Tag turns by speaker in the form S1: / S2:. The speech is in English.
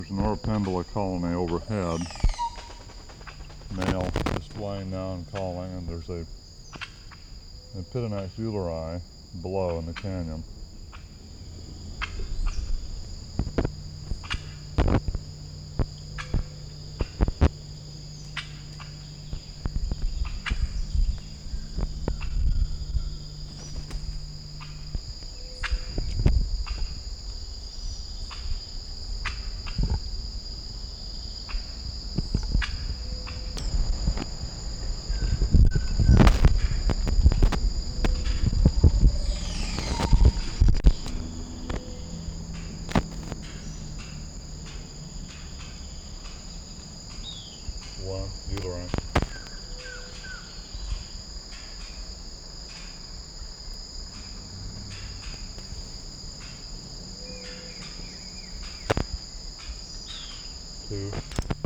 S1: There's an Oropendola colony overhead. Male just flying down and calling, and there's a Epidonyx euleri below in the canyon. One euleri. Two.